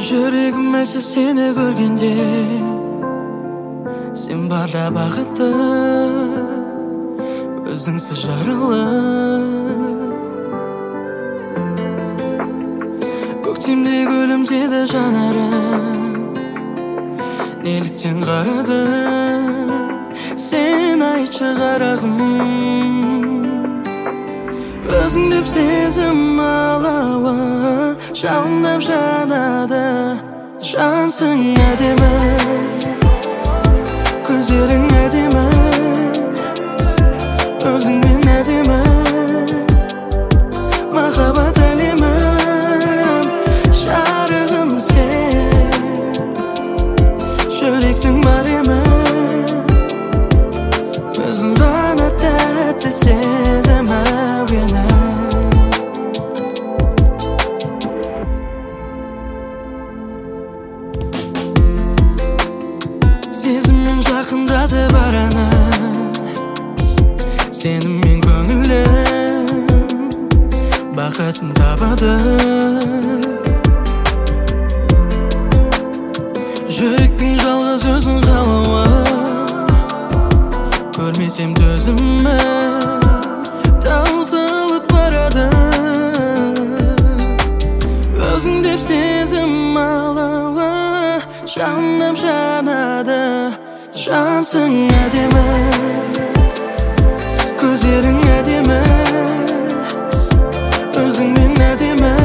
Жүрегім әлсіз сені көргенде, сен барда бақытты, өзіңсіз жаралы. Көктемде гүлімдеді жанарым, неліктен қарады, сен айтшы қарағым. Өзің деп сезім алауы, жалындап жанады, жансың әдемі, көздерің әдемі, өзіңмен әдемі, махаббат әлемім, жарығым сен, жүректің бар емі, өзің ғана тәтті сезім әуені. Сезіммен жақындады бараны, сеніммен көңілім бақытын табады. Жүректің жалғыз өзің қалауы, көрмесем төзімі таусылып барады. Өзің деп сезім алауы, жаным жанады, жансың әдемі, көздерің әдемі, өзіңмен әдемі,